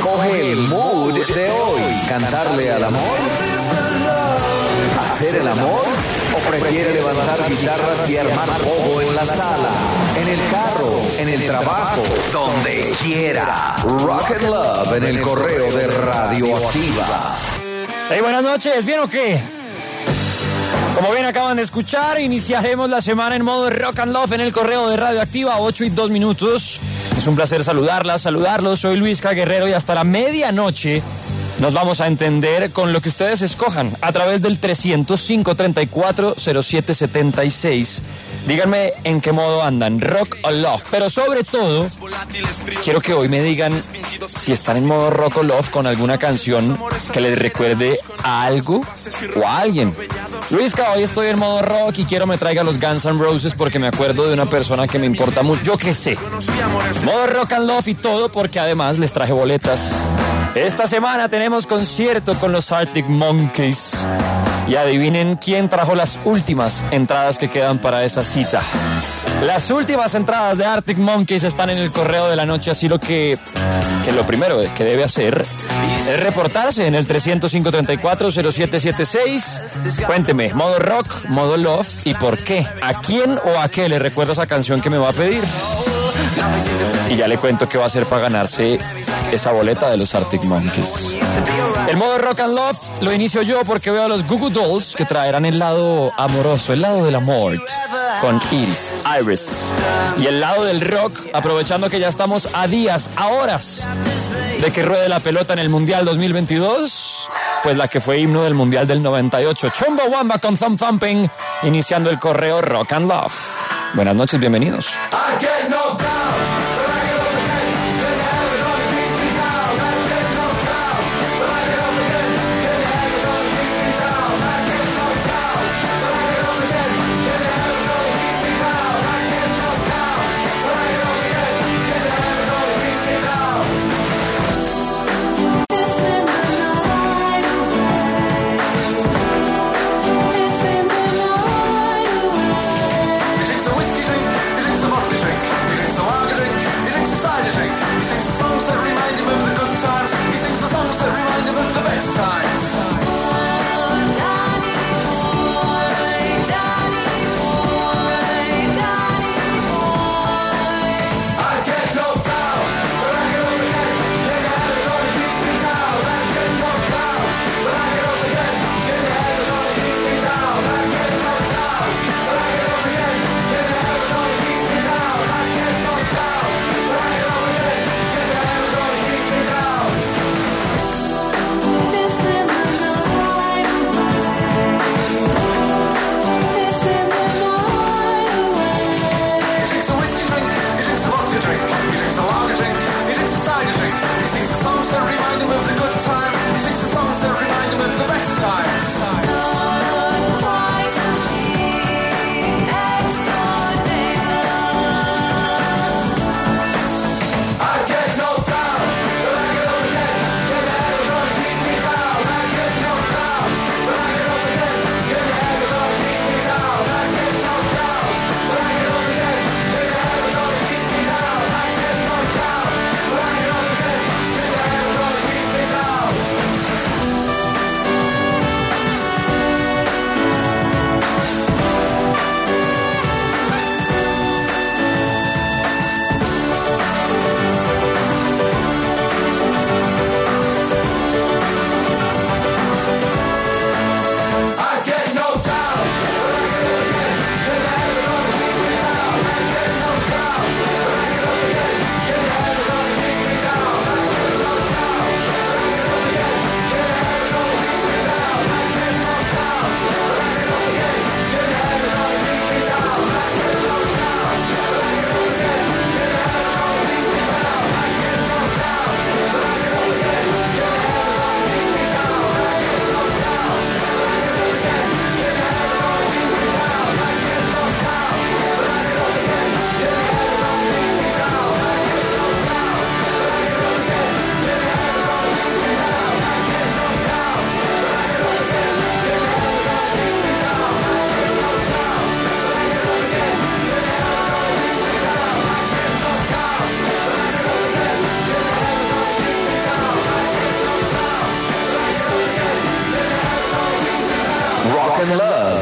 Escoge el mood de hoy. ¿Cantarle al amor? ¿Hacer el amor? ¿O prefiere levantar guitarras y armar pogo en la sala, en el carro, en el trabajo, donde quiera? Rock and Love en el correo de Radioactiva. Hey, buenas noches, ¿bien o qué? Como bien acaban de escuchar, iniciaremos la semana en modo Rock and Love en el correo de Radioactiva, 8:02. Es un placer saludarlos. Soy Luis K. Guerrero y hasta la medianoche nos vamos a entender con lo que ustedes escojan a través del 300-534-0776. Díganme en qué modo andan, rock o love. Pero sobre todo, quiero que hoy me digan si están en modo rock o love con alguna canción que les recuerde a algo o a alguien. Luisca, hoy estoy en modo rock y quiero me traiga los Guns N' Roses porque me acuerdo de una persona que me importa mucho. Yo qué sé. Modo rock and love y todo porque además les traje boletas. Esta semana tenemos concierto con los Arctic Monkeys. Y adivinen quién trajo las últimas entradas que quedan para esa cita. Las últimas entradas de Arctic Monkeys están en el correo de la noche, así que lo primero que debe hacer es reportarse en el 300-534-0776. Cuénteme, modo rock, modo love y por qué. ¿A quién o a qué le recuerda esa canción que me va a pedir? Y ya le cuento qué va a hacer para ganarse esa boleta de los Arctic Monkeys. El modo Rock and Love lo inicio yo porque veo a los Goo Goo Dolls que traerán el lado amoroso, el lado del amor, con Iris. Y el lado del rock, aprovechando que ya estamos a días, a horas de que ruede la pelota en el Mundial 2022, pues la que fue himno del Mundial del 98, Chumbawamba con Thumb Thumping, iniciando el correo Rock and Love. Buenas noches, bienvenidos.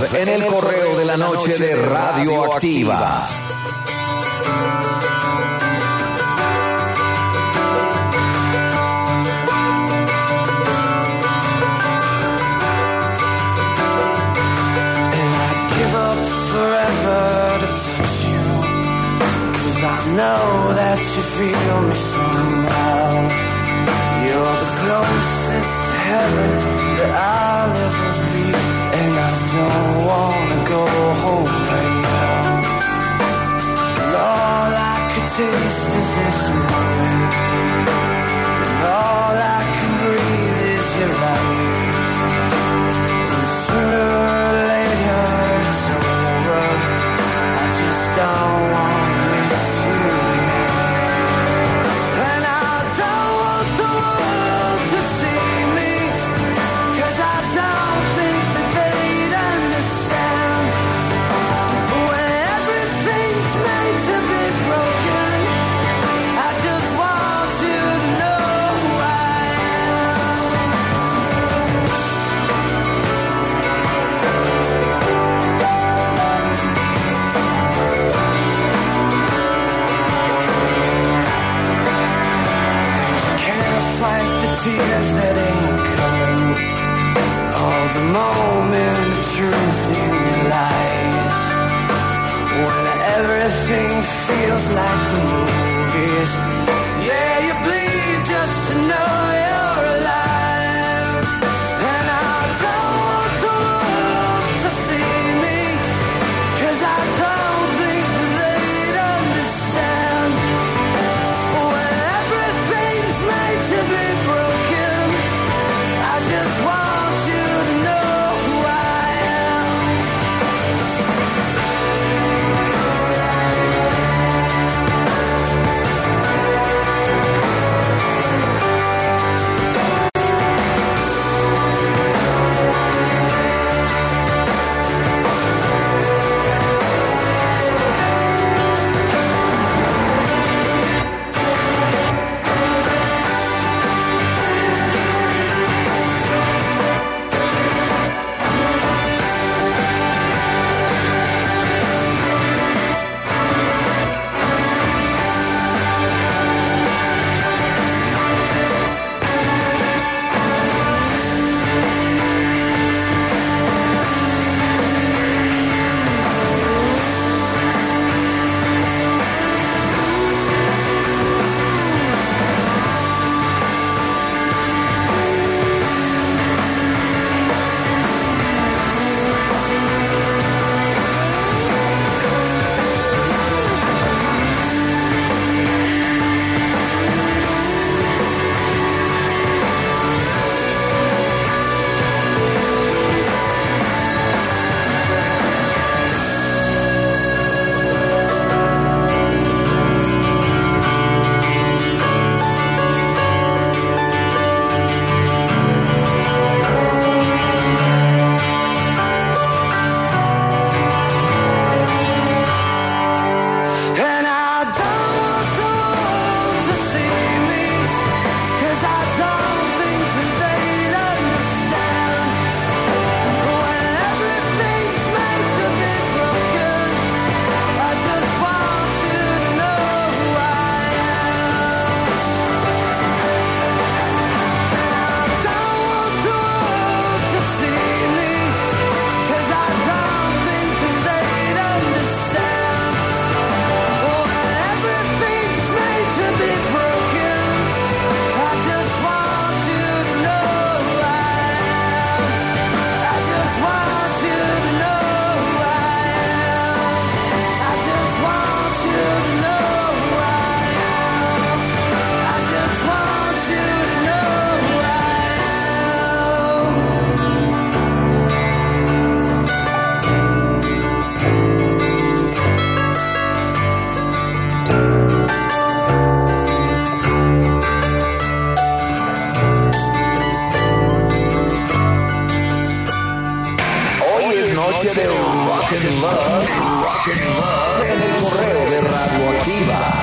en el correo de la noche de Radioactiva. Know that you feel me somehow. You're the closest to heaven that I'll ever be, and I don't wanna go home right now. And all I could taste is this moment, and all I can breathe is your light. And sooner or later it's over. I just don't want. Tears that ain't coming, all the moment of truth in your lies, when everything feels like the movies. Yeah, you bleed just to know you're alive. And I don't want the world to see me, 'cause I don't think they'd understand. When everything's made to be broken, I just want you to know who I am. noche de Rock and Love en el correo de Radioactiva.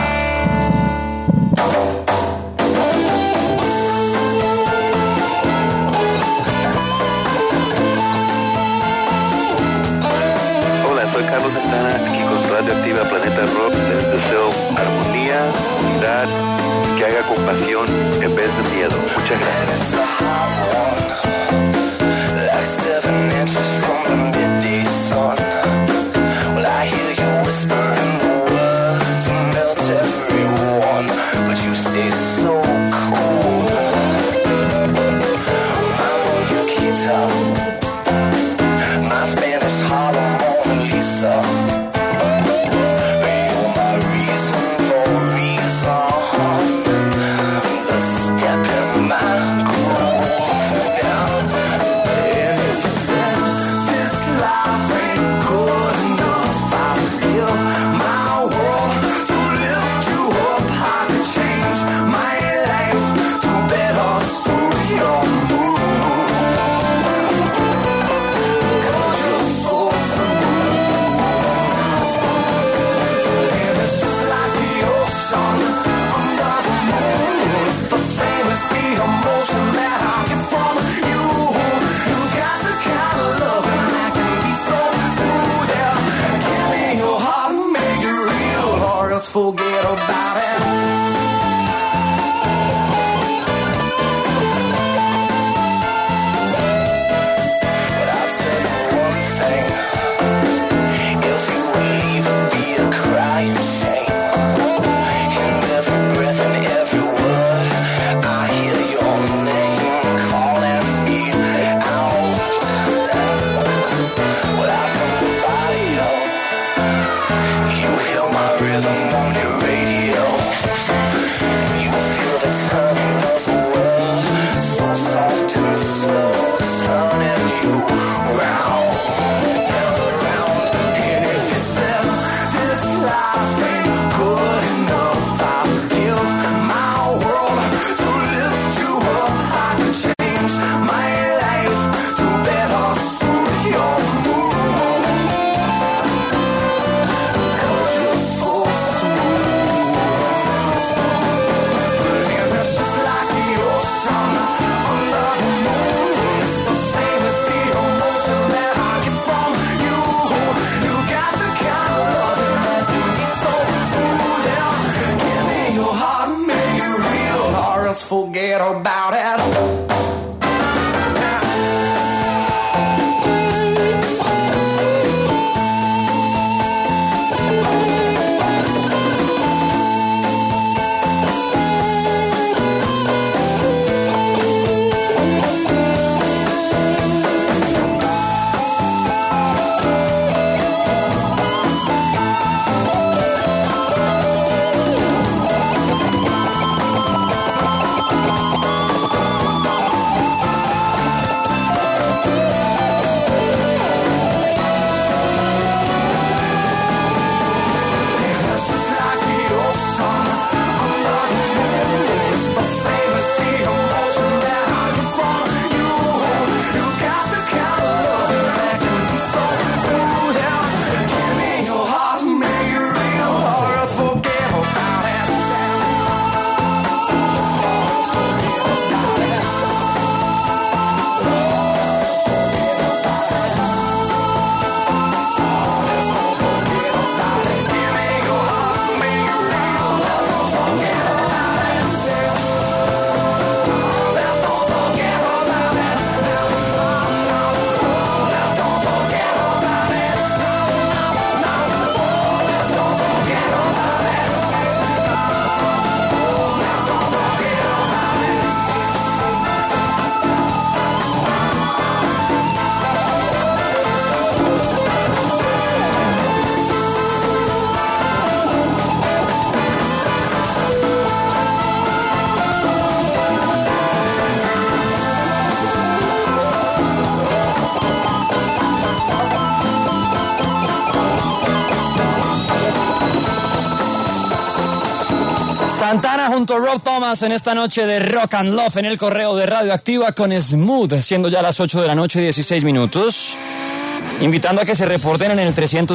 Santana junto a Rob Thomas en esta noche de Rock and Love en el correo de Radioactiva con Smooth, siendo ya las 8 de la noche 16 minutos. Invitando a que se reporten en el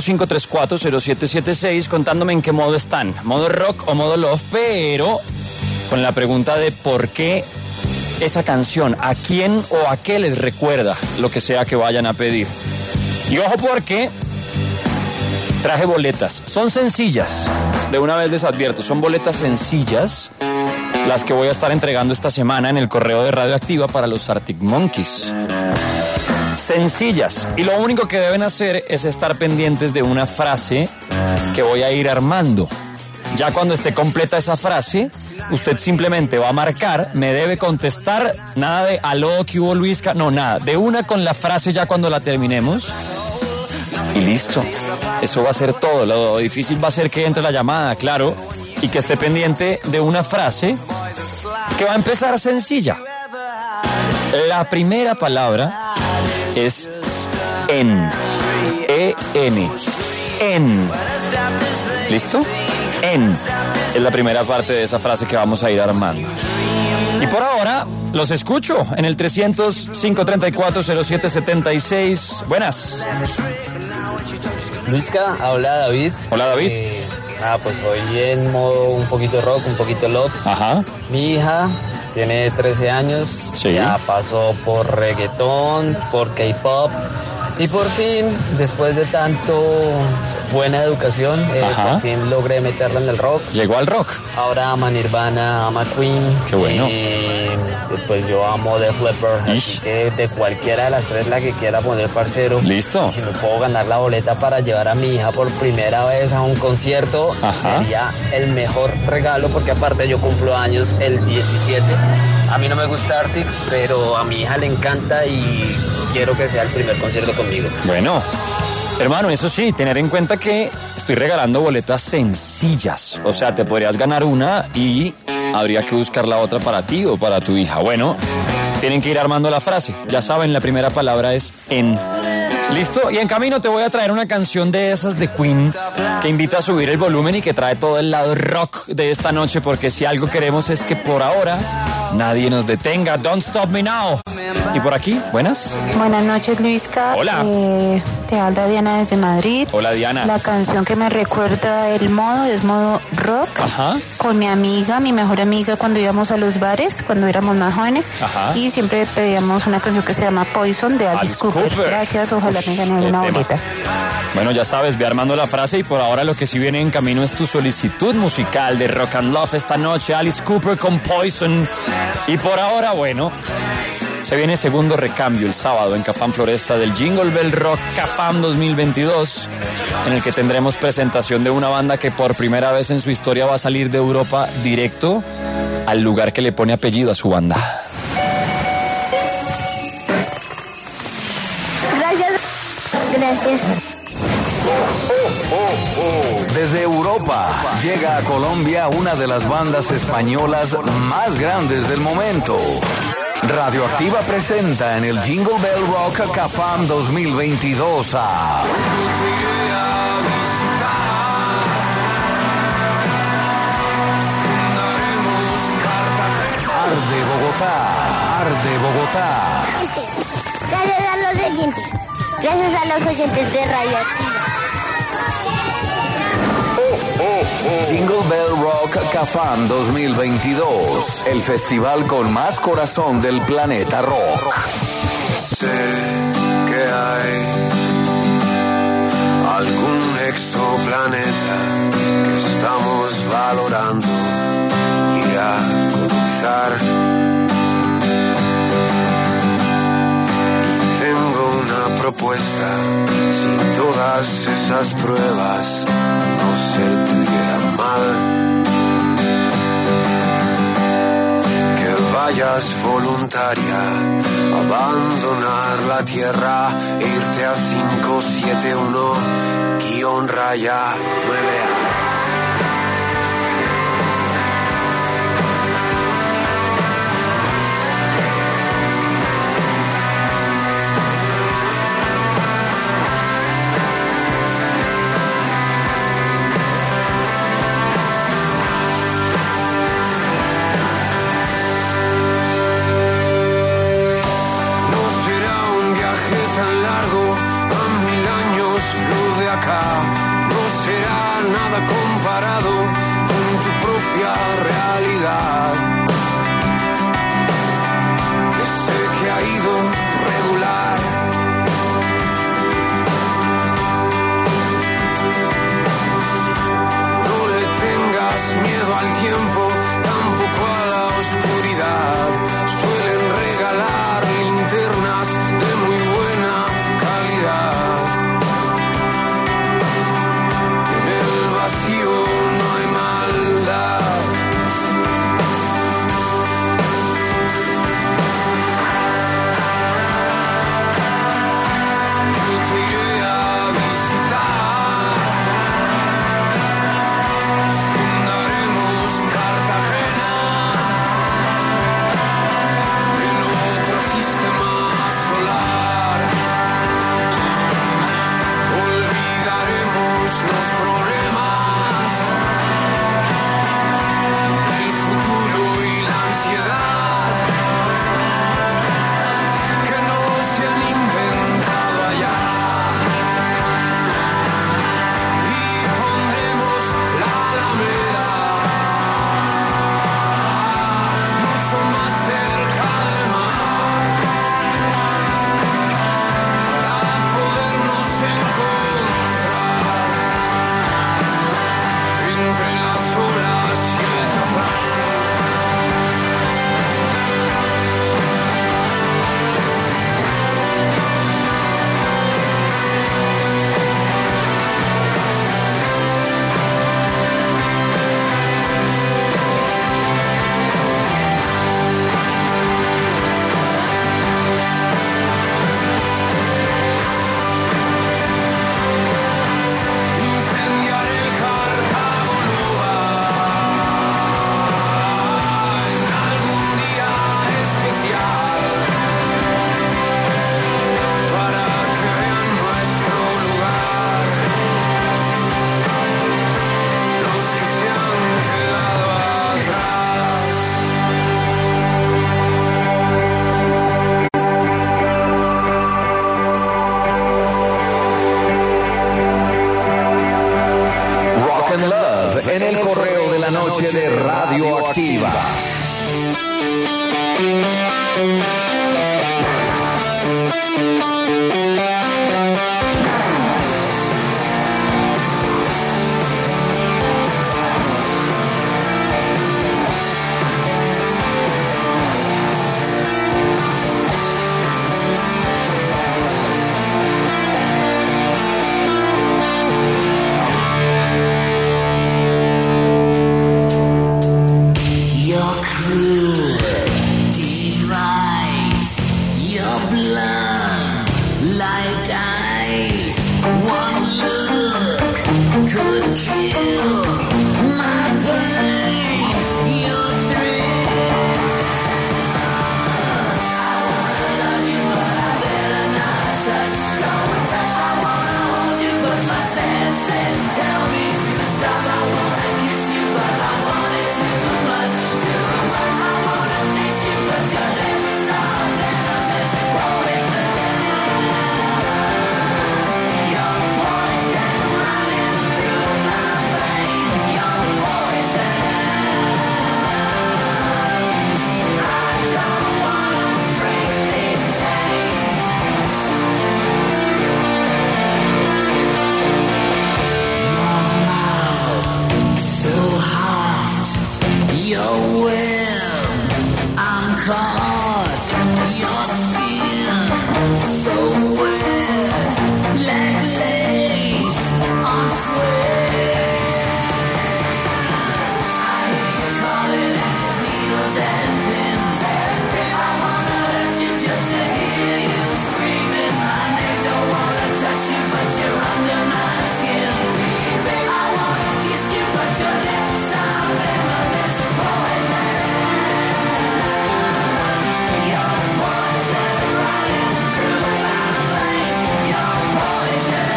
305-340776 contándome en qué modo están, modo rock o modo love, pero con la pregunta de por qué esa canción, a quién o a qué les recuerda lo que sea que vayan a pedir. Y ojo porque traje boletas, son sencillas, de una vez les advierto, son boletas sencillas las que voy a estar entregando esta semana en el correo de Radioactiva para los Arctic Monkeys. Sencillas, y lo único que deben hacer es estar pendientes de una frase que voy a ir armando. Ya cuando esté completa esa frase, usted simplemente va a marcar, me debe contestar, nada de aló, ¿qué hubo, Luisca? No, nada, de una con la frase ya cuando la terminemos y listo. Eso va a ser todo, lo difícil va a ser que entre la llamada, claro, y que esté pendiente de una frase que va a empezar sencilla. La primera palabra es en, E-N, en. ¿Listo? En es la primera parte de esa frase que vamos a ir armando. Y por ahora los escucho en el 300-534-0776. Buenas. Luisca, habla David. Hola, David. Pues hoy en modo un poquito rock, un poquito love. Ajá. Mi hija tiene 13 años, sí. Ya pasó por reggaetón, por K-pop y por fin, después de tanto buena educación, por fin logré meterla en el rock. Llegó al rock. Ahora ama Nirvana, ama Queen. Qué bueno. Y pues yo amo Def Leppard, así que de cualquiera de las tres la que quiera poner, parcero. Listo. Si me puedo ganar la boleta para llevar a mi hija por primera vez a un concierto, sería el mejor regalo, porque aparte yo cumplo años el 17. A mí no me gusta Arctic, pero a mi hija le encanta y quiero que sea el primer concierto conmigo. Bueno, hermano, eso sí, tener en cuenta que estoy regalando boletas sencillas. O sea, te podrías ganar una y habría que buscar la otra para ti o para tu hija. Bueno, tienen que ir armando la frase. Ya saben, la primera palabra es en. ¿Listo? Y en camino te voy a traer una canción de esas de Queen que invita a subir el volumen y que trae todo el lado rock de esta noche, porque si algo queremos es que por ahora nadie nos detenga. Don't Stop Me Now. Y por aquí, buenas. Buenas noches, Luisca. Hola. Te habla Diana desde Madrid. Hola, Diana. La canción que me recuerda el modo es modo rock. Ajá. Con mi amiga, mi mejor amiga, cuando íbamos a los bares, cuando éramos más jóvenes. Ajá. Y siempre pedíamos una canción que se llama Poison de Alice Cooper. Gracias, ojalá me gane una boleta. Bueno, ya sabes, ve armando la frase y por ahora lo que sí viene en camino es tu solicitud musical de Rock and Love esta noche. Alice Cooper con Poison Y por ahora, bueno, se viene segundo recambio el sábado en Cafam Floresta del Jingle Bell Rock Cafam 2022, en el que tendremos presentación de una banda que por primera vez en su historia va a salir de Europa directo al lugar que le pone apellido a su banda. Gracias. Desde Europa llega a Colombia una de las bandas españolas más grandes del momento. Radioactiva presenta en el Jingle Bell Rock Cafam 2022 a Arde Bogotá, Arde Bogotá. Gracias a los oyentes. Gracias a los oyentes de Radioactiva. Jingle Bell Rock Cafam 2022, el festival con más corazón del planeta rock. Sé que hay algún exoplaneta que estamos valorando ir a colonizar. Tengo una propuesta, si todas esas pruebas no se te dieran mal, que vayas voluntaria a abandonar la tierra e irte a 571-9A. No será nada comparado con tu propia realidad, que sé que ha ido regular. No le tengas miedo al tiempo, tampoco a la oscuridad. Suelen regalar linternas de muy buena calidad. No hay maldad. Yo te iré a visitar. Fundaremos Cartagena en otro sistema solar. Olvidaremos los problemas, que no se han inventado allá, y pondremos la Alameda mucho más cerca del mar, para podernos encontrar entre las olas y el chaflán. Incendiar el Cartago Nova en algún día especial, para que vean nuestro lugar los que se han quedado atrás. Rock and Love en el correo de la noche de Radioactiva. like ice. One look could kill my pain. Your thrill. I wanna love you, but I better not touch. Don't touch. I wanna hold you, but my senses tell me to stop. I wanna kiss you, but I want it too much, too much. I wanna taste you, but your lips are venomous poison. Your poison running through my veins. Your poison. I don't wanna break these chains. So hot, your web, I'm caught. Your skin, so wet, black lace on sweat. I hear you calling at needles and pins. I wanna hurt you just to hear you screaming my name. Don't wanna touch you, but you're under my skin. I wanna kiss you, but your lips are venomous poison. Your poison running through my veins. Your poison.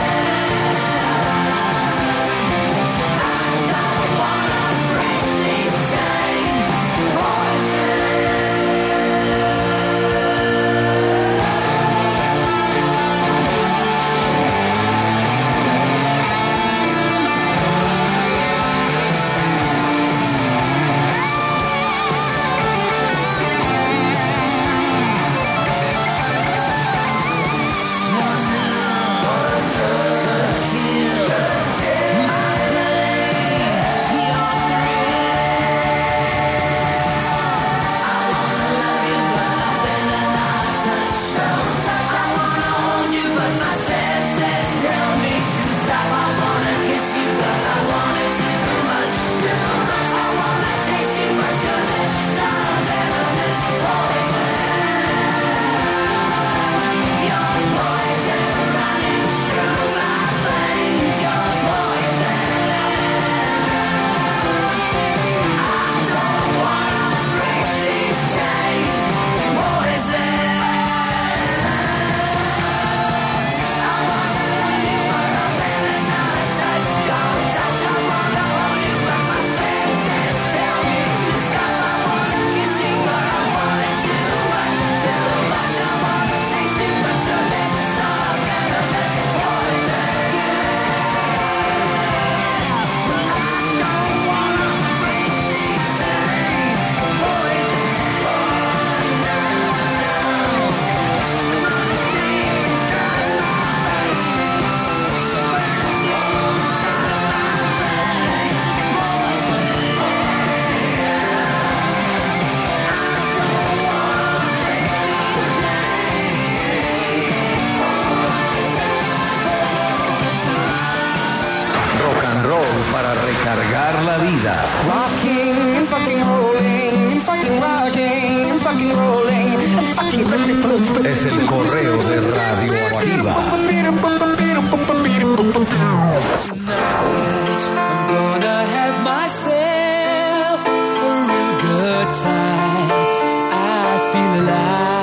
I don't wanna break these chains. Poison. Rock and roll para recargar la vida. Rocking and fucking rolling and fucking rocking and fucking rolling and fucking Es el correo de Radioactiva. Tonight I'm gonna have myself a real good time. I feel alive.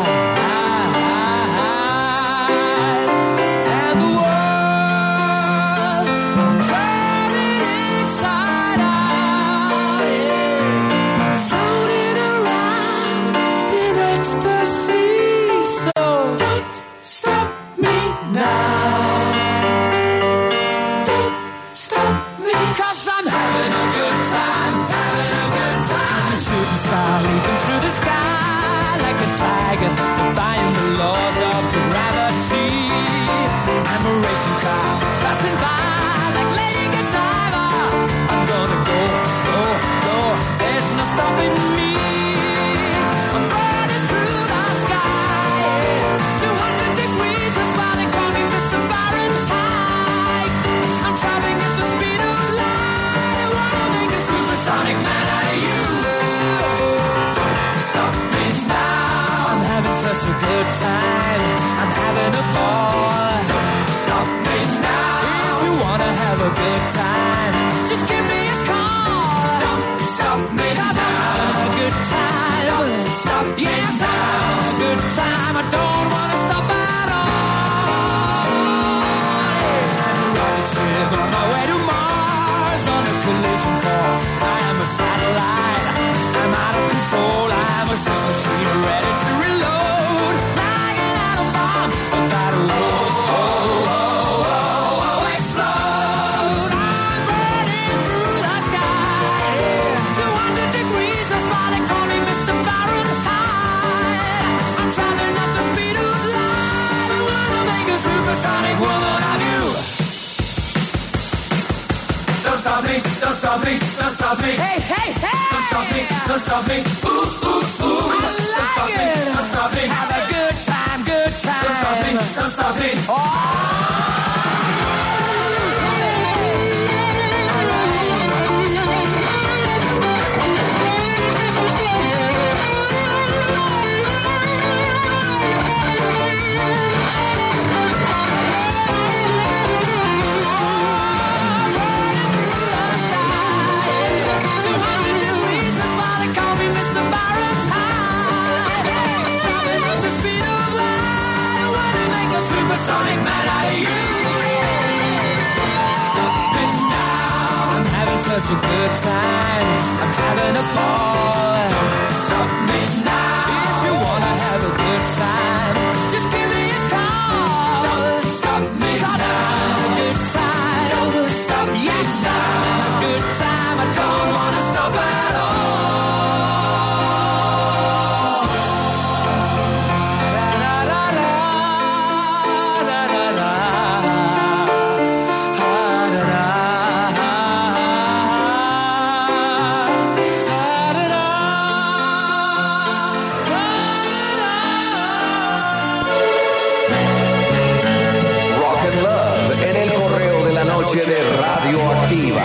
And the world, I'm turning inside out. Yeah. I'm floating around in ecstasy. So don't stop me now. Don't stop me, 'cause I'm having a good time, having a good time. Shooting star leaping through the sky like a tiger, defying the laws of gravity. I'm a racing car passing by like Lady Godiva. I'm gonna go, go, go. There's no stopping me. I'm burning through the sky, yeah. 200 degrees is why they call me Mr. Fahrenheit. I'm traveling at the speed of light. I wanna make a supersonic man out of you. Don't stop me now. I'm having such a good time. I'm having a ball. good time, just give me a call. Don't stop me now. I'm having a good time. Don't stop me now. I'm having a good time. I don't wanna stop at all. Rocket ship on my way to Mars on a collision course. I am a satellite. I'm out of control. I'm a sex machine ready to reload. Like an atom bomb about to explode. I'm burning through the sky. 200 degrees, that's why they call me Mr. Fahrenheit. I'm traveling at the speed of light. I wanna make a supersonic woman of you. Don't stop me, don't stop me, don't stop me. Hey, hey, hey! Don't stop me, don't stop me. Ooh, ooh, ooh. I like it. Don't stop me. Have a good time, good time. Don't stop me, don't stop me. Sonic man out of you. Stop me now. I'm having such a good time. I'm having a ball. Don't stop me now. If you wanna have a good time, just give me a call. Don't stop me now. A good time. Don't stop me now. A good time. I don't wanna stop at all. De Radioactiva.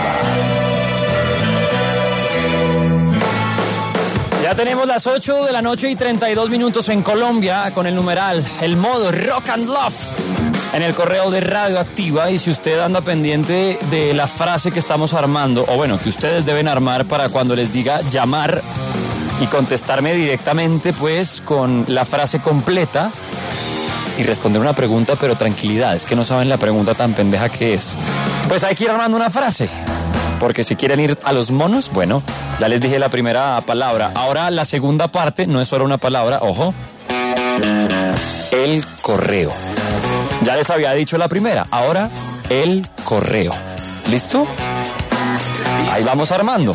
Ya tenemos las 8 de la noche y 32 minutos en Colombia con el numeral, el modo Rock and Love en el correo de Radioactiva. Y si usted anda pendiente de la frase que estamos armando, o bueno, que ustedes deben armar para cuando les diga llamar y contestarme directamente, pues con la frase completa y responder una pregunta, pero tranquilidad, es que no saben la pregunta tan pendeja que es. Pues hay que ir armando una frase, porque si quieren ir a los monos, bueno, ya les dije la primera palabra. Ahora la segunda parte no es solo una palabra, ojo, el correo. Ya les había dicho la primera, ahora el correo. ¿Listo? Ahí vamos armando.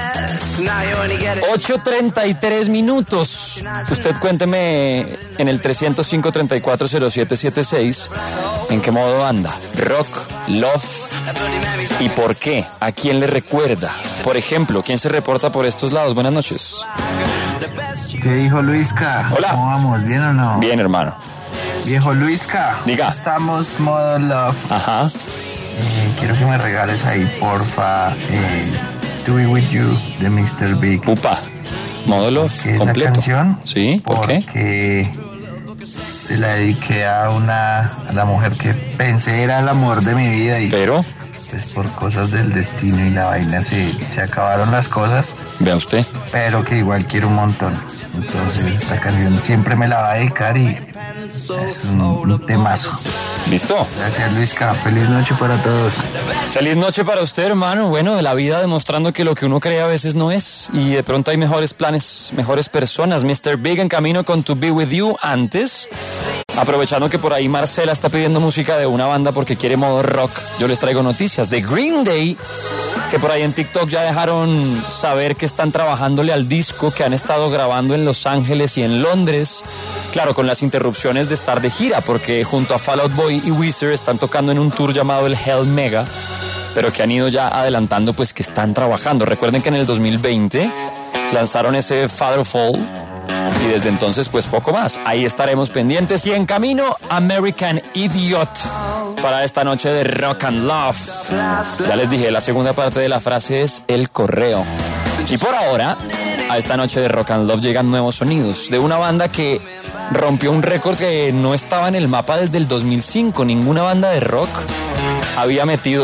8:33 minutos. Usted cuénteme en el 305-340776 en qué modo anda. Rock, love y por qué. ¿A quién le recuerda? Por ejemplo, ¿quién se reporta por estos lados? Buenas noches. ¿Qué dijo Luisca? Hola. ¿Cómo vamos? ¿Bien o no? Bien, hermano. Viejo Luisca. Diga. Estamos modo love. Ajá. Quiero que me regales ahí, porfa, Do It With You de Mr. Big. Upa, modo love completo. Esa canción, sí, ¿por qué? Porque se la dediqué a la mujer que pensé era el amor de mi vida y pero pues por cosas del destino y la vaina se acabaron las cosas. Vea usted. Pero que igual quiero un montón. Entonces esta canción siempre me la va a dedicar y es un temazo. ¿Listo? Gracias, Luisca. Feliz noche para todos. Feliz noche para usted, hermano. Bueno, de la vida demostrando que lo que uno cree a veces no es. Y de pronto hay mejores planes, mejores personas. Mr. Big en camino con To Be With You. Antes, aprovechando que por ahí Marcela está pidiendo música de una banda porque quiere modo rock, yo les traigo noticias de Green Day, que por ahí en TikTok ya dejaron saber que están trabajándole al disco que han estado grabando en Los Ángeles y en Londres. Claro, con las interrupciones de estar de gira, porque junto a Fall Out Boy y Weezer están tocando en un tour llamado el Hell Mega, pero que han ido ya adelantando pues que están trabajando. Recuerden que en el 2020 lanzaron ese Father of All y desde entonces pues poco más. Ahí estaremos pendientes y en camino American Idiot para esta noche de Rock and Love. Ya les dije, la segunda parte de la frase es el correo. Y por ahora, a esta noche de Rock and Love llegan nuevos sonidos de una banda que rompió un récord que no estaba en el mapa desde el 2005. Ninguna banda de rock había metido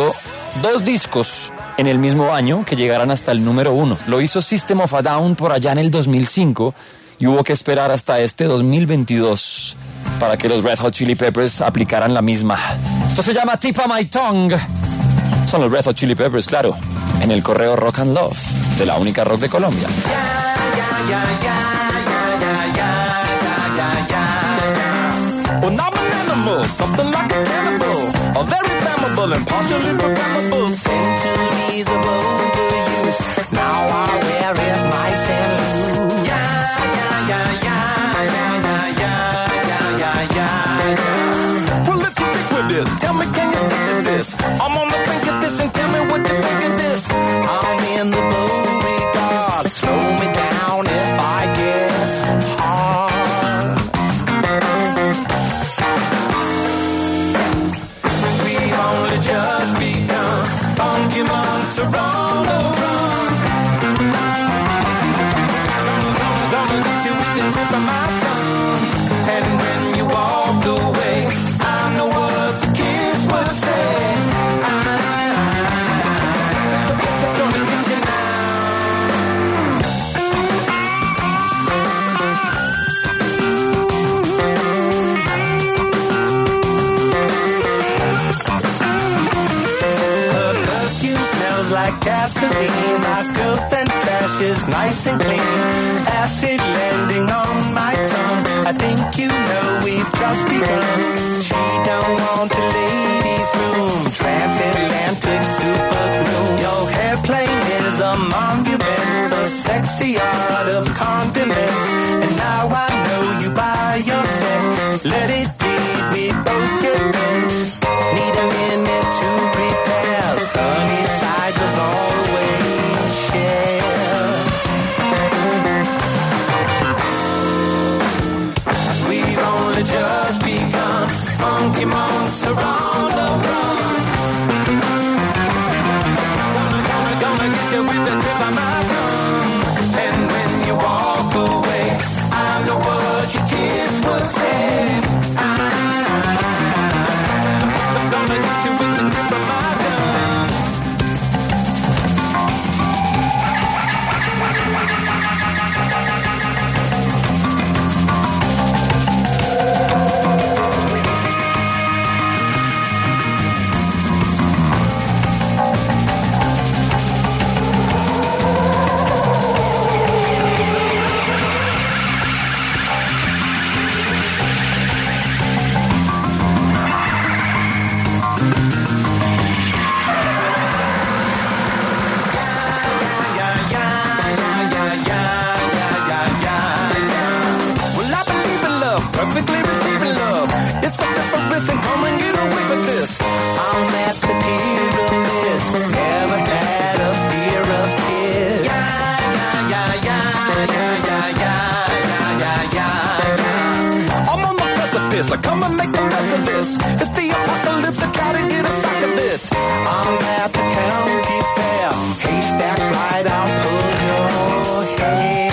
2 discos en el mismo año que llegaran hasta el número 1. Lo hizo System of a Down por allá en el 2005 y hubo que esperar hasta este 2022 para que los Red Hot Chili Peppers aplicaran la misma. Esto se llama Tip of My Tongue. Son los Red Hot Chili Peppers, claro, en el correo Rock and Love de la única rock de Colombia. Well, I'm an animal, something like a cannibal, a very flammable and partially programmable. Centuries of overuse, now I wear it nice and loose. Yeah. Well, let's stick with this. Tell me, can you stick to this? I'm on the brink of this, and tell me what you think of this. I'm in the Beauregard. Slow me down if I get hard. We've only just begun. Funky monks are on the run. Gonna get you with the tip of my tongue. And when you walk away, I know what the kids would say. Gonna get you now. Her perfume smells like gasoline. My girlfriend's trash is nice and clean. Acid landing on my tongue. I think you know we've just begun. She don't want a ladies' room. Transatlantic super glue. Your hairplane is a monument. The sexy art of condiments. And now I know you by yourself. Let it be, we both get bent. Need a minute to prepare. Sunny side was always share. We've only just begun. Funky monks are on the run. Gonna get you with the tip of my tongue. And when you walk away, I know what your kids would say. Gonna get you with the tip of my tongue. Well, I believe in love, perfectly receiving love. It's the difference and come and get away with this. I'm at the pyramid, never had a fear of kids. I'm on the precipice, I come and make the best of this. It's the apocalypse, I try to get a sack of this. I'm at the county fair, haystack right, I'll pull your hair.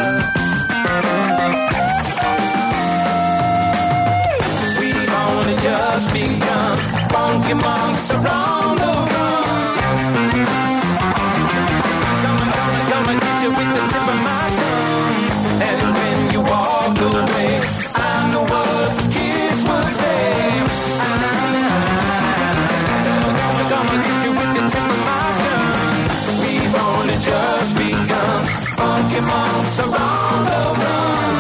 We've only just begun. Funky monks are on the run. Gonna get you with the tip of my tongue. And when you walk away, I know what the kids would say. Gonna get you with the tip of my tongue. We've only just begun. Funky monks are on the run.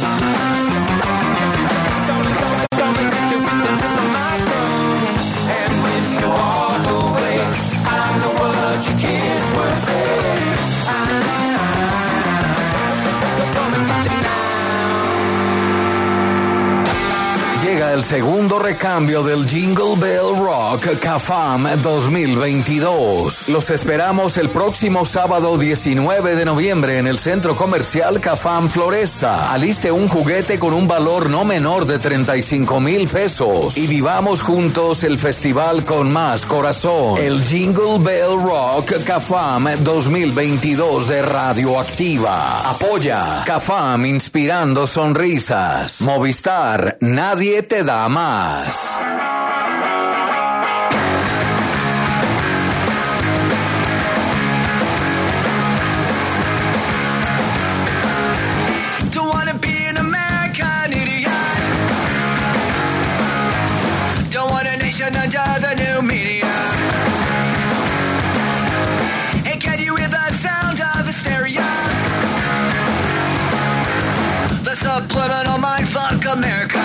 Gonna get you with the tip of my tongue. And when you walk away, I know what your kids would say. Gonna get you now. Llega el segundo recambio del Jingle Bell Rock CAFAM 2022. Los esperamos el próximo sábado 19 de noviembre en el Centro Comercial CAFAM Floresta. Aliste un juguete con un valor no menor de 35,000 pesos y vivamos juntos el festival con más corazón. El Jingle Bell Rock CAFAM 2022 de Radioactiva. Apoya CAFAM, inspirando sonrisas. Movistar, nadie te da más. living under the new media. And can you hear the sound of hysteria? The subliminal mindfuck America.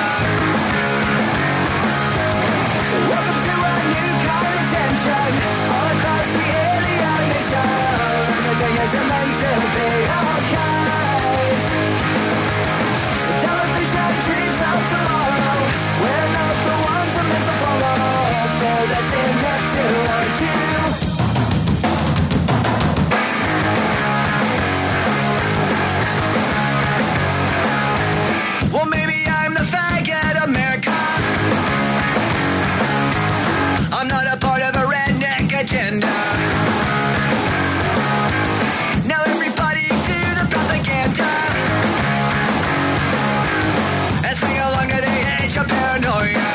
Welcome to a new kind of tension all across the alien nation. Everything is meant to be okay. The television dreams of tomorrow. We're not the ones that meant to follow. So that's enough to argue. Well, maybe I'm the faggot America. I'm not a part of a redneck agenda. Now everybody to the propaganda and sing along to the age of paranoia.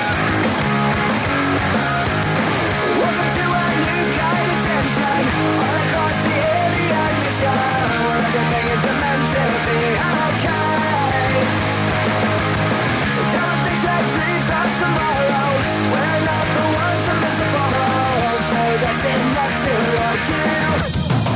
Welcome to a new kind of tension all across the alien mission. Everything is meant to be okay. The television dreams of tomorrow. We're not the ones that meant to follow. So that's enough to argue.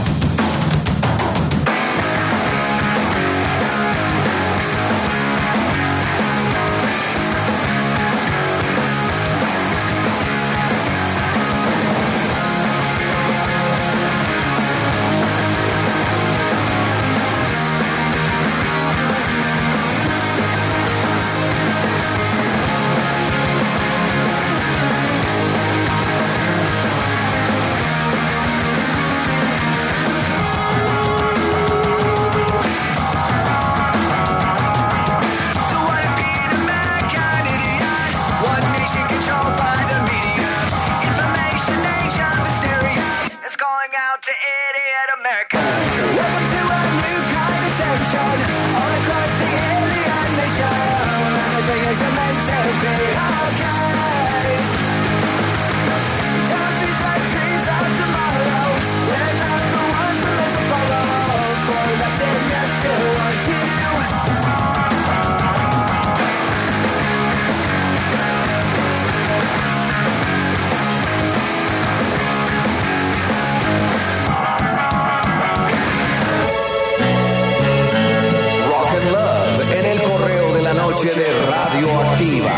De Radioactiva.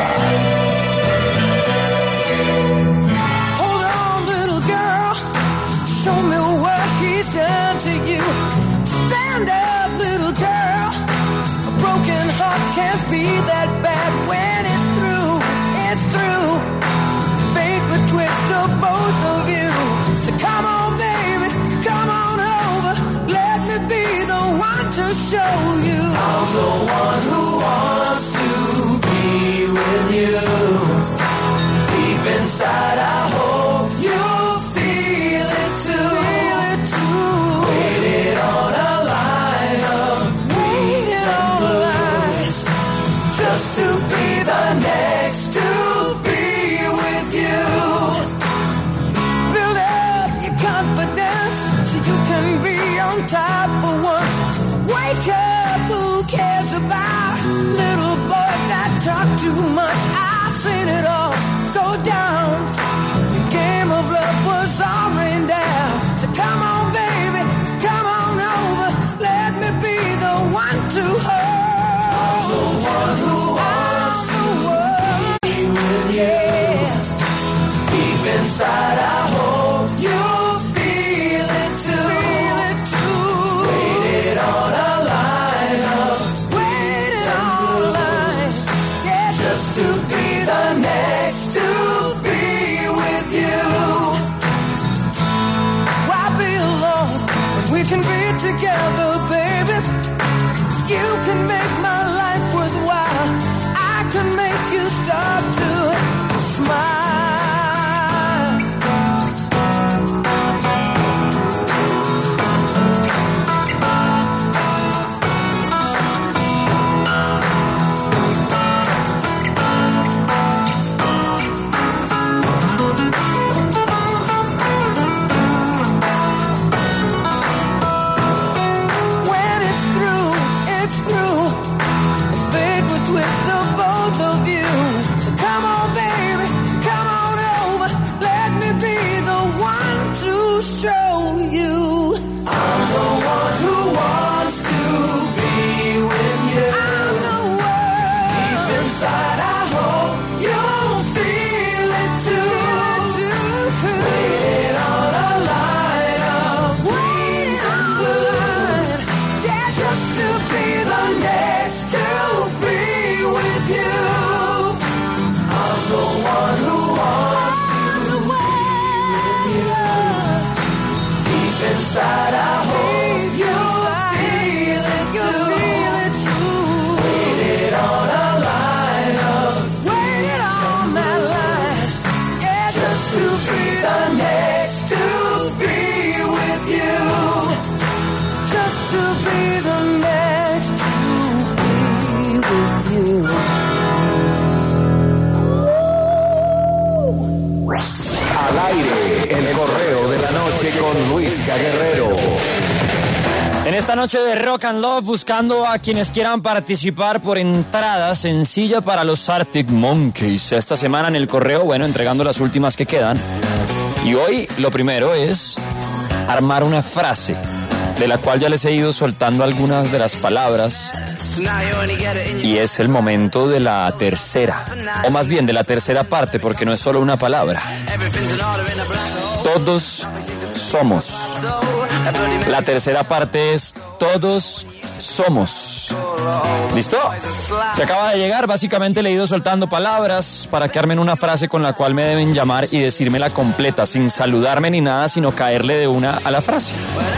Hold on, little girl. Show me what he's done to you. Stand up, little girl. A broken heart can't be that bad when it's through. It's through. Fate betwixt the both of you. So come on, baby, come on over. Let me be the one to show you. I'm the one who wants to be with you. Deep inside, I hope you'll feel it too. Waited on a line of greens and blues, just to be the next to be with you. Build up your confidence so you can be on top for once. Wake up, who cares about little boys that talk too much? I've seen it all go down. The game of love was all rained down. So come on, baby, come on over. Let me be the one to hold. I'm the one who wants to be with you. Deep inside, I hope you'll feel it too. Waited on a line of waited on a line, yeah, just to be the next to be with you. Why be alone when we can be together, baby? You can make my life worthwhile. I can make you start to smile. inside, I hope you feel it too. Waiting on a line of green and blue, yeah, just to be the next to be with you. I'm the one who wants to be with you. Deep inside, I hope you feel it too. Waited on a line of, waited on that line, yeah, just to be the next to be with you. Just to be the next to be with you. Al aire, el correo de la noche con Luisca Guerrero. En esta noche de Rock and Love, buscando a quienes quieran participar por entrada sencilla para los Arctic Monkeys. Esta semana en el correo, bueno, entregando las últimas que quedan. Y hoy lo primero es armar una frase, de la cual ya les he ido soltando algunas de las palabras. Y es el momento de la tercera, o más bien de la tercera parte, porque no es solo una palabra. Todos somos. La tercera parte es todos somos. ¿Listo? Se acaba de llegar, básicamente le he ido soltando palabras para que armen una frase con la cual me deben llamar y decírmela completa, sin saludarme ni nada, sino caerle de una a la frase.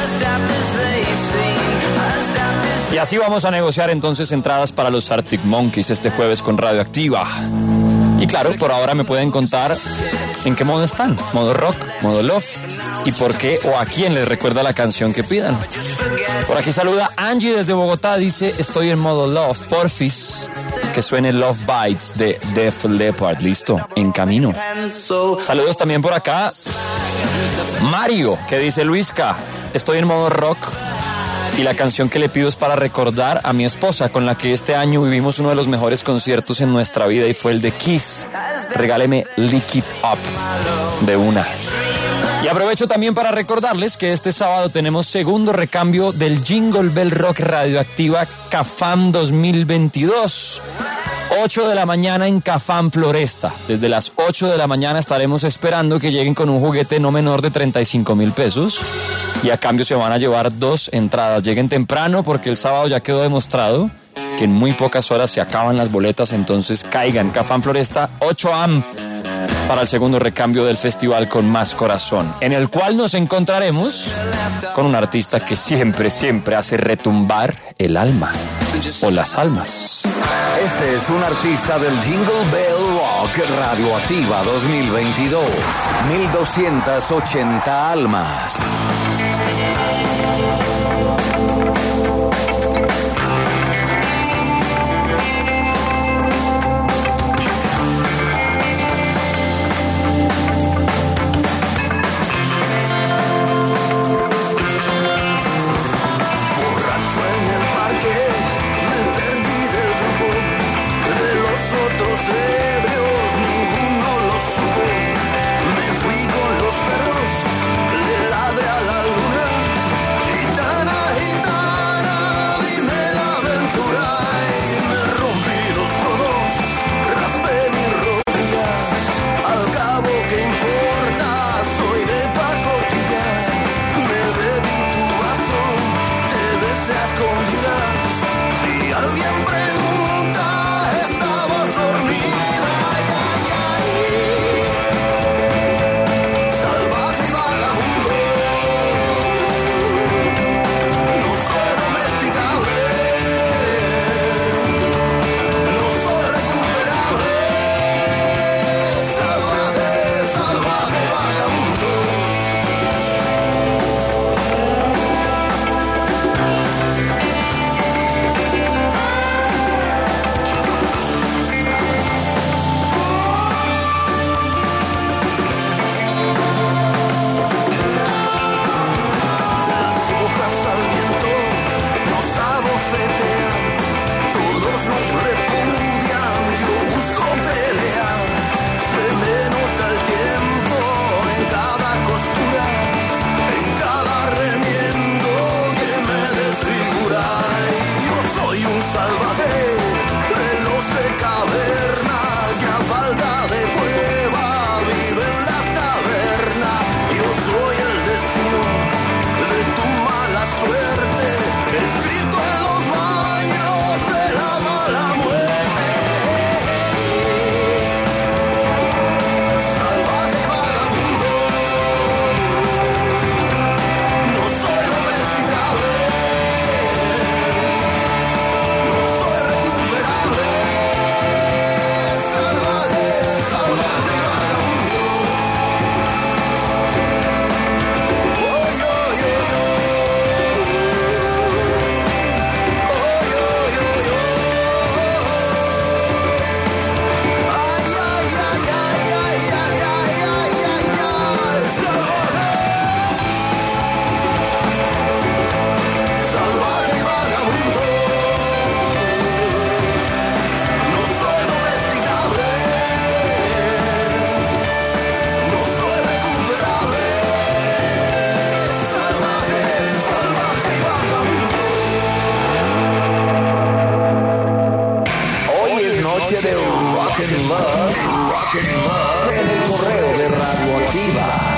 Y así vamos a negociar entonces entradas para los Arctic Monkeys este jueves con Radioactiva. Y claro, por ahora me pueden contar en qué modo están. Modo rock, modo love. Y por qué o a quién les recuerda la canción que pidan. Por aquí saluda Angie desde Bogotá. Dice, estoy en modo love. Porfis, que suene Love Bites de Def Leppard. Listo, en camino. Saludos también por acá. Mario, que dice, Luisca, estoy en modo rock. Y la canción que le pido es para recordar a mi esposa, con la que este año vivimos uno de los mejores conciertos en nuestra vida, y fue el de Kiss. Regáleme Lick It Up de una. Y aprovecho también para recordarles que este sábado tenemos segundo recambio del Jingle Bell Rock Radioactiva Cafam 2022. 8 de la mañana en Cafam Floresta. Desde las 8 de la mañana estaremos esperando que lleguen con un juguete no menor de 35,000 pesos. Y a cambio se van a llevar 2 entradas. Lleguen temprano porque el sábado ya quedó demostrado que en muy pocas horas se acaban las boletas. Entonces caigan. Cafam Floresta 8 AM para el segundo recambio del festival Con Más Corazón, en el cual nos encontraremos con un artista que siempre hace retumbar el alma o las almas. Este es un artista del Jingle Bell Rock Radioactiva 2022. 1280 almas. Ninguno lo supo. Me fui con los perros, le ladré and Love en el correo de Radioactiva.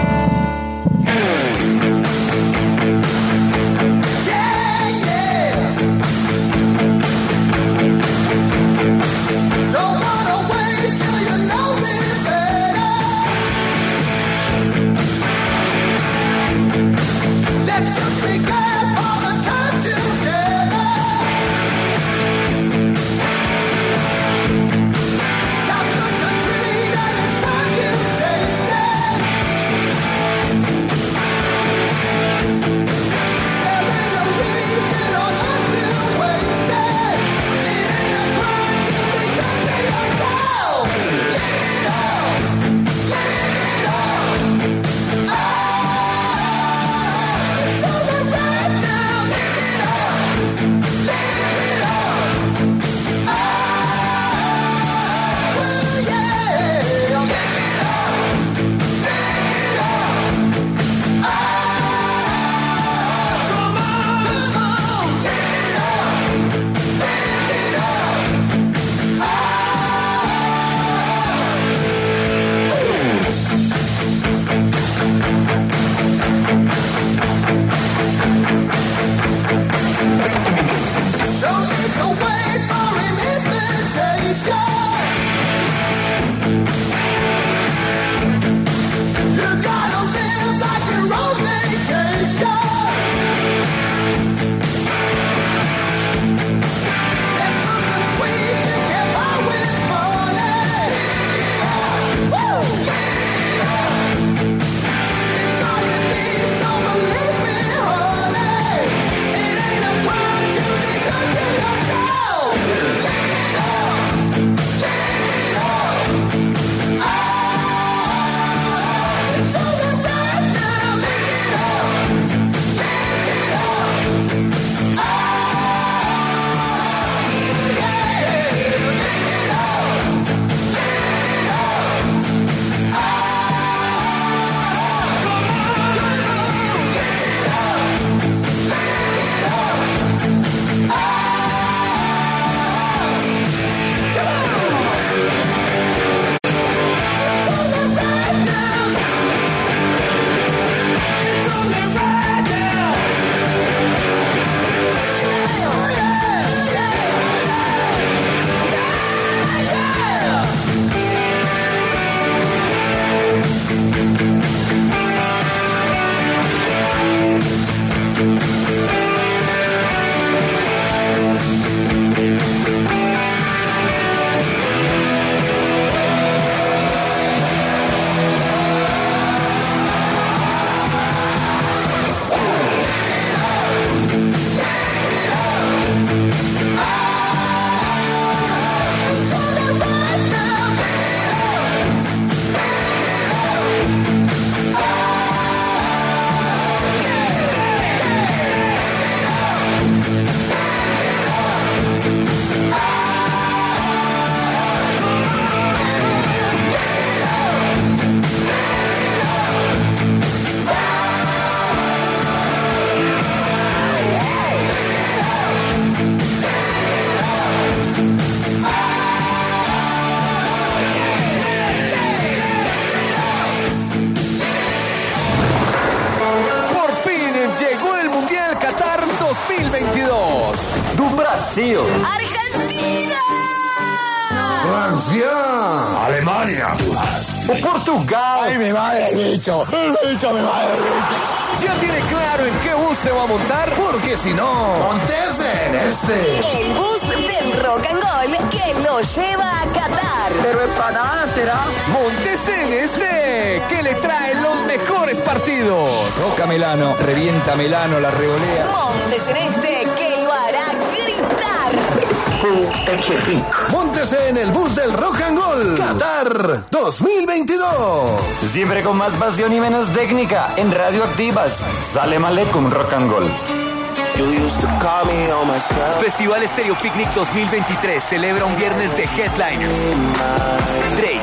Qatar 2022. Do Brasil. Argentina. Francia. Alemania. O Portugal. Ay, mi madre, el bicho. El bicho, mi madre, el bicho. ¿Ya tiene claro en qué bus se va a montar? Porque si no, montese en este. El bus del Rock and Roll que lo lleva a Qatar. Pero empanada será. Montese en este, que le trae los mejores partidos. Roca Melano, revienta Melano, la revolea. Montes en este, que lo hará gritar. Móntese en el bus del Rock and Roll Qatar 2022. Siempre con más pasión y menos técnica en Radioactivas. Salem Aleikum Rock and Roll. Festival Estéreo Picnic 2023 celebra un viernes de headliners. Drake,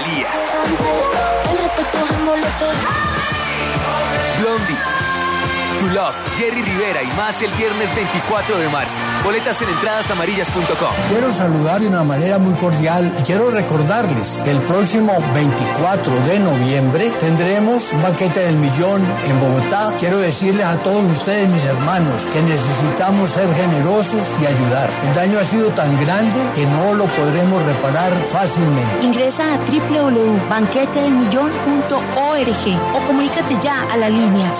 Rosalía, Blondie, to Love, Jerry Rivera y más el viernes 24 de marzo. Boletas en entradasamarillas.com. Quiero saludar de una manera muy cordial y quiero recordarles que el próximo 24 de noviembre tendremos un banquete del millón en Bogotá. Quiero decirles a todos ustedes, mis hermanos, que necesitamos ser generosos y ayudar. El daño ha sido tan grande que no lo podremos reparar fácilmente. Ingresa a www.banquetedelmillón.org o comunícate ya a la línea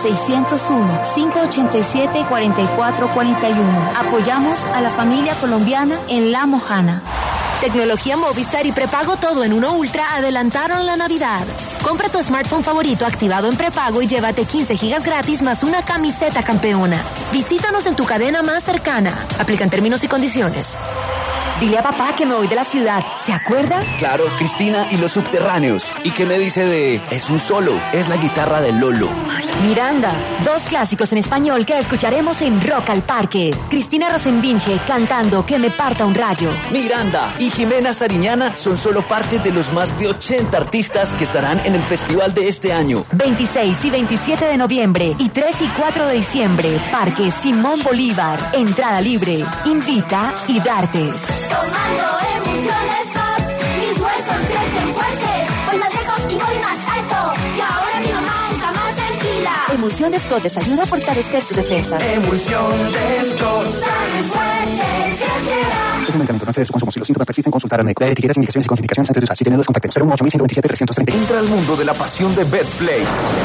601-587-4441. Apoyamos a la familia colombiana en La Mojana. Tecnología Movistar y prepago todo en Uno Ultra adelantaron la Navidad. Compra tu smartphone favorito activado en prepago y llévate 15 gigas gratis más una camiseta campeona. Visítanos en tu cadena más cercana. Aplican términos y condiciones. Dile a papá que me voy de la ciudad. ¿Se acuerda? Claro, Cristina y los subterráneos. ¿Y qué me dice de Es un solo? Es la guitarra de Lolo. Ay, Miranda. 2 clásicos en español que escucharemos en Rock al Parque. Cristina Rosenbinge cantando Que me parta un rayo. Miranda y Jimena Sariñana son solo parte de los más de 80 artistas que estarán en el festival de este año. 26 y 27 de noviembre y 3 y 4 de diciembre. Parque Simón Bolívar. Entrada libre. Invita y Dartes. Tomando emociones pop, mis huesos crecen fuertes. Voy más lejos y voy más alto. Y ahora mi mamá está más tranquila. Emulsión de Scott les ayuda a fortalecer su defensa. Emulsión de Scott, sale fuerte, crecerá. Es un medicamento, no excede su consumo. Si los síntomas persisten, consultar al médico. Leer etiquetas, indicaciones y contraindicaciones antes de usar. Si tiene dudas, contacte 018-127-330. Entra al mundo de la pasión de BetPlay,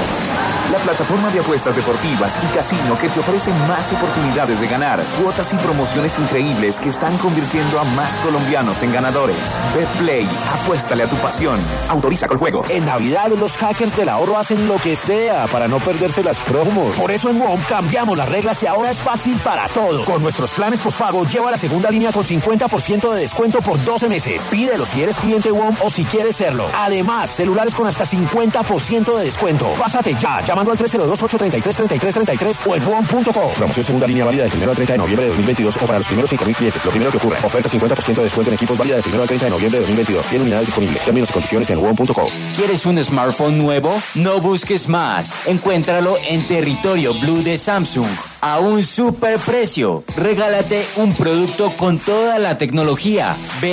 la plataforma de apuestas deportivas y casino que te ofrece más oportunidades de ganar, cuotas y promociones increíbles que están convirtiendo a más colombianos en ganadores. BetPlay, apuéstale a tu pasión. Autoriza con juegos. En Navidad los hackers del ahorro hacen lo que sea para no perderse las promos. Por eso en WOM cambiamos las reglas y ahora es fácil para todo. Con nuestros planes postpago lleva la segunda línea con 50% de descuento por 12 meses. Pídelo si eres cliente WOM o si quieres serlo. Además, celulares con hasta 50% de descuento. Pásate ya, llamando al 302-833-3333 o en WOM.co. Promoción segunda línea válida del 1 al 30 de noviembre de 2022 o para los primeros 5.000 clientes. Lo primero que ocurre. Oferta 50% de descuento en equipos válida del 1 al 30 de noviembre de 2022. 100 unidades disponibles. Términos y condiciones en WOM.co. ¿Quieres un smartphone nuevo? No busques más. Encuéntralo en Territorio Blue de Samsung a un super precio. Regálate un producto con toda la tecnología.